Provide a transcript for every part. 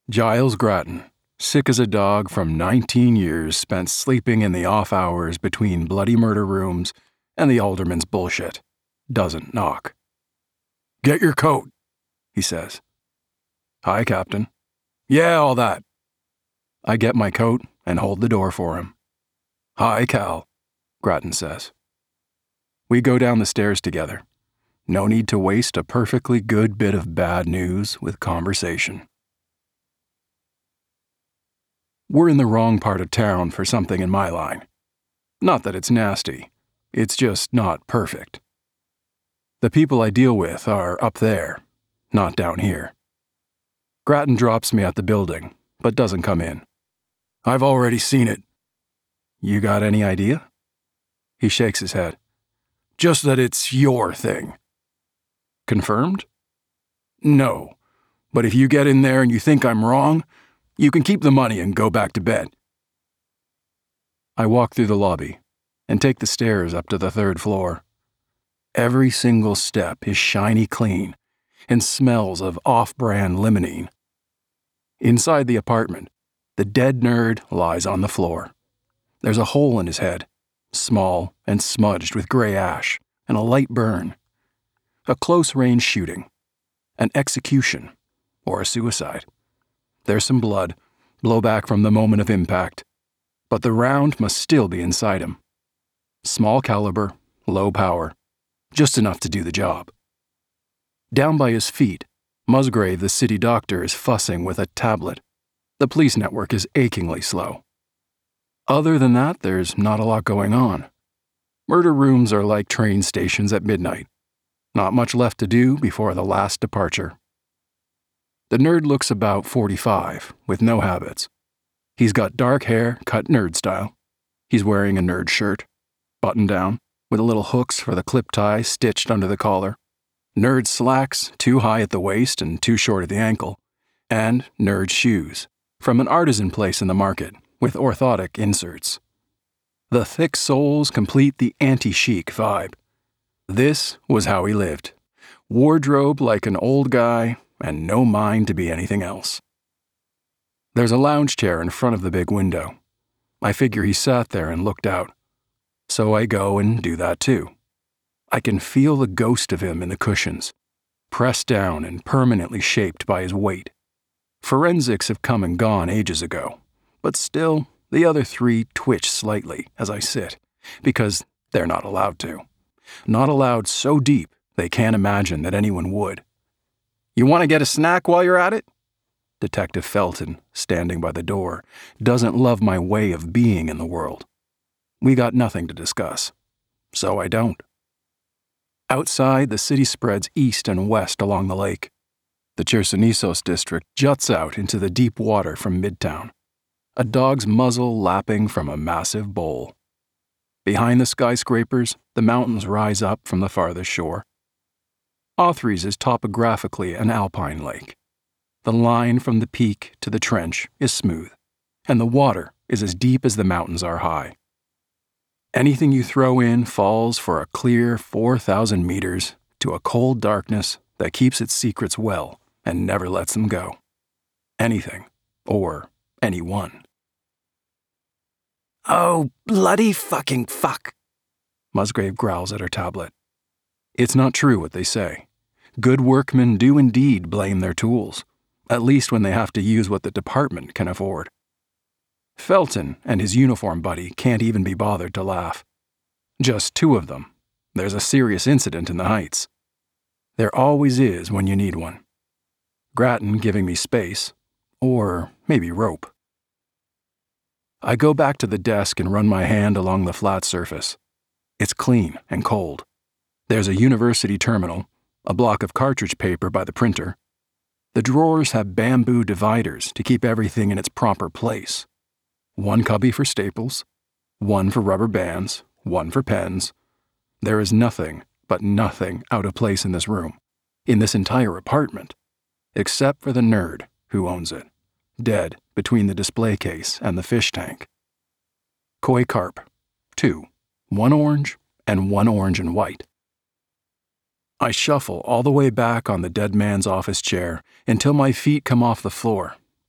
Giles Grattan, sick as a dog from 19 years spent sleeping in the off hours between bloody murder rooms and the alderman's bullshit, doesn't knock. "Get your coat," he says. "Hi, Captain." "Yeah, all that." I get my coat and hold the door for him. "Hi, Cal," Grattan says. We go down the stairs together. No need to waste a perfectly good bit of bad news with conversation. We're in the wrong part of town for something in my line. Not that it's nasty, it's just not perfect. The people I deal with are up there, not down here. Grattan drops me at the building, but doesn't come in. "I've already seen it." "You got any idea?" He shakes his head. "Just that it's your thing." "Confirmed?" "No, but if you get in there and you think I'm wrong, you can keep the money and go back to bed." I walk through the lobby and take the stairs up to the 3rd floor. Every single step is shiny clean and smells of off-brand limonene. Inside the apartment, the dead nerd lies on the floor. There's a hole in his head, small and smudged with gray ash and a light burn. A close-range shooting, an execution, or a suicide. There's some blood, blowback from the moment of impact, but the round must still be inside him. Small caliber, low power, just enough to do the job. Down by his feet, Musgrave, the city doctor, is fussing with a tablet. The police network is achingly slow. Other than that, there's not a lot going on. Murder rooms are like train stations at midnight. Not much left to do before the last departure. The nerd looks about 45, with no habits. He's got dark hair, cut nerd style. He's wearing a nerd shirt, button down, with little hooks for the clip tie stitched under the collar. Nerd slacks, too high at the waist and too short at the ankle. And nerd shoes, from an artisan place in the market, with orthotic inserts. The thick soles complete the anti-chic vibe. This was how he lived. Wardrobe like an old guy, and no mind to be anything else. There's a lounge chair in front of the big window. I figure he sat there and looked out. So I go and do that too. I can feel the ghost of him in the cushions, pressed down and permanently shaped by his weight. Forensics have come and gone ages ago, but still, the other 3 twitch slightly as I sit, because they're not allowed to. Not allowed so deep they can't imagine that anyone would. "You want to get a snack while you're at it?" Detective Felton, standing by the door, doesn't love my way of being in the world. We got nothing to discuss, so I don't. Outside, the city spreads east and west along the lake. The Chersonesos district juts out into the deep water from Midtown, a dog's muzzle lapping from a massive bowl. Behind the skyscrapers, the mountains rise up from the farthest shore. Authries is topographically an alpine lake. The line from the peak to the trench is smooth, and the water is as deep as the mountains are high. Anything you throw in falls for a clear 4,000 meters to a cold darkness that keeps its secrets well and never lets them go. Anything, or anyone. "Oh, bloody fucking fuck," Musgrave growls at her tablet. It's not true what they say. Good workmen do indeed blame their tools, at least when they have to use what the department can afford. Felton and his uniform buddy can't even be bothered to laugh. Just 2 of them. There's a serious incident in the Heights. There always is when you need one. Grattan giving me space, or maybe rope. I go back to the desk and run my hand along the flat surface. It's clean and cold. There's a university terminal, a block of cartridge paper by the printer. The drawers have bamboo dividers to keep everything in its proper place. 1 cubby for staples, 1 for rubber bands, 1 for pens. There is nothing but nothing out of place in this room, in this entire apartment, except for the nerd who owns it, dead between the display case and the fish tank. Koi carp, 2, 1 orange and 1 orange and white. I shuffle all the way back on the dead man's office chair until my feet come off the floor,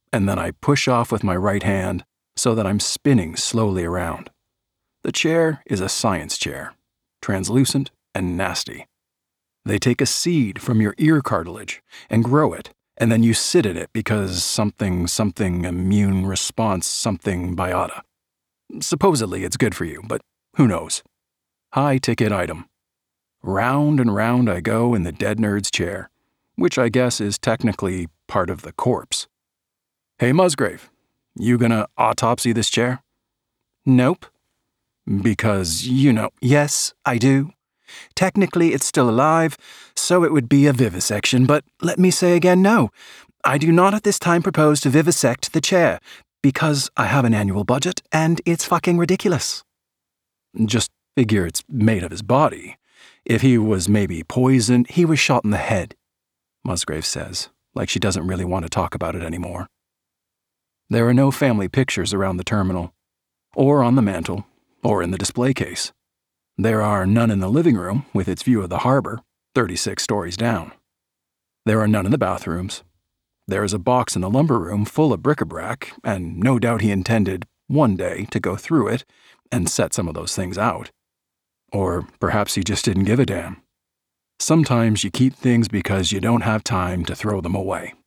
and then I push off with my right hand so that I'm spinning slowly around. The chair is a science chair, translucent and nasty. They take a seed from your ear cartilage and grow it, and then you sit in it because something immune response something biota. Supposedly it's good for you, but who knows? High-ticket item. Round and round I go in the dead nerd's chair, which I guess is technically part of the corpse. Hey, Musgrave, you gonna autopsy this chair? Nope. Because, Yes, I do. Technically, it's still alive, so it would be a vivisection, but let me say again, no. I do not at this time propose to vivisect the chair, because I have an annual budget, and it's fucking ridiculous. Just figure it's made of his body. If he was maybe poisoned, he was shot in the head, Musgrave says, like she doesn't really want to talk about it anymore. There are no family pictures around the terminal, or on the mantel, or in the display case. There are none in the living room with its view of the harbor, 36 stories down. There are none in the bathrooms. There is a box in the lumber room full of bric-a-brac, and no doubt he intended, one day, to go through it and set some of those things out. Or perhaps he just didn't give a damn. Sometimes you keep things because you don't have time to throw them away.